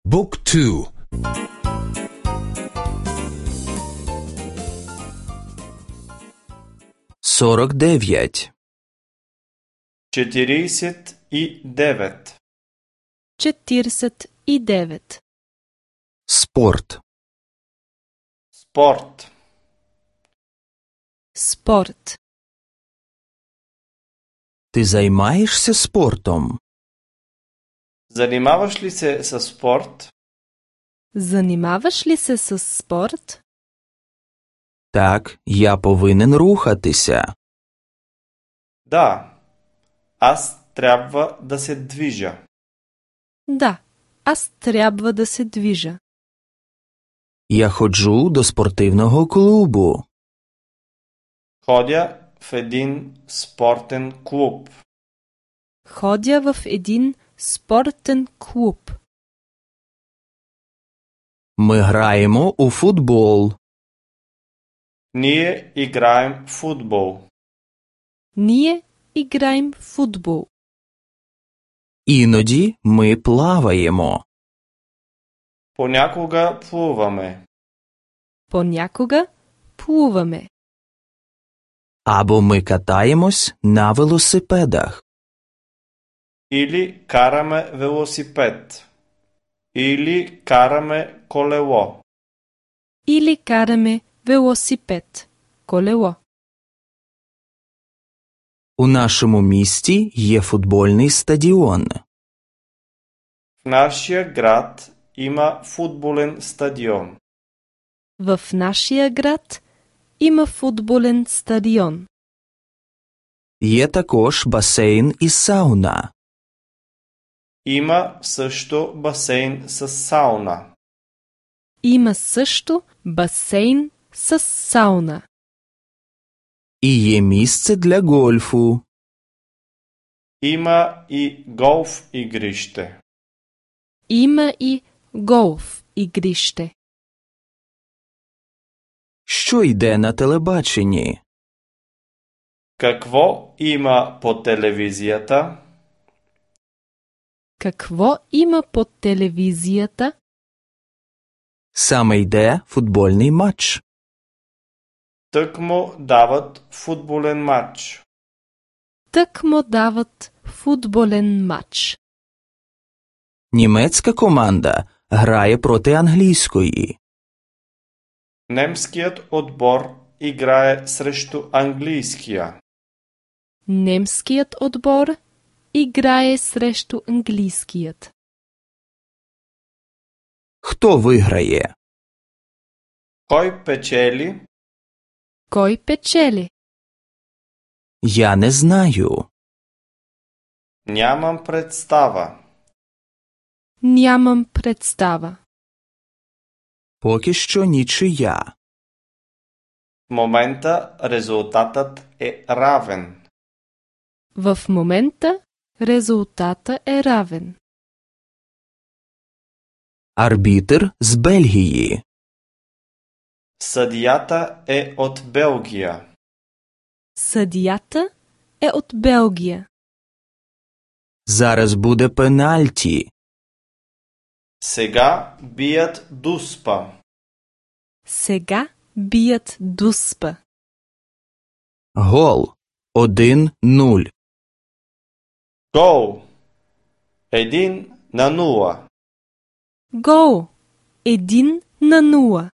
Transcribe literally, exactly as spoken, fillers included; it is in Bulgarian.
Book two. сорок дев'ять. четиридесет и девет. четиридесет и девет. Спорт. Спорт. Спорт. Ти займаєшся спортом? Занимаваш ли се със спорт? Занимаваш ли се с спорт? Так, я повинен рухатися. Да. Аз трябва да се движа. Да, аз трябва да се движа. Я ходжу до спортивного клубу. Ходя в един спортен клуб. Ходя в един спортен клуб. Ми граємо у футбол. Ние играем футбол. Ние играем футбол. Іноді ми плаваємо. Понякога плуваме. Понякога плуваме. Або ми катаємось на велосипедах. Или караме велосипед. Или караме колело. Или караме велосипед, колело. У нашому місті є футбольний стадіон. В нашия град има футболен стадион. В нашия град има футболен стадион. Є також басейн і сауна. Има също басейн с сауна. Има също басейн с сауна. І є місце для гольфу. Има и голф игрище. Има и голф игрище. Що йде на телебаченні? Какво има по телевизията? Какво има по телевизията? Саме йде футбольний матч. Тъкмо дават футболен матч. Тъкмо дават футболен матч. Німецька команда грає проти англійської. Немският отбор играе срещу английския. Немският отбор играе срещу английският. Хто виграє? Кой печели? Кой печели? Я не знаю. Нямам представа. Нямам представа. Поки що нічия. В момента резултатът е равен. В момента резултата е равен. Арбітр з Бельгії. Съдията е от Белгия. Съдията е от Белгия. Зараз буде пенальті. Сега бият дуспа. Сега бият дуспа. Гол. один нуль. Гол. Един на нула. Гол. Един на нула.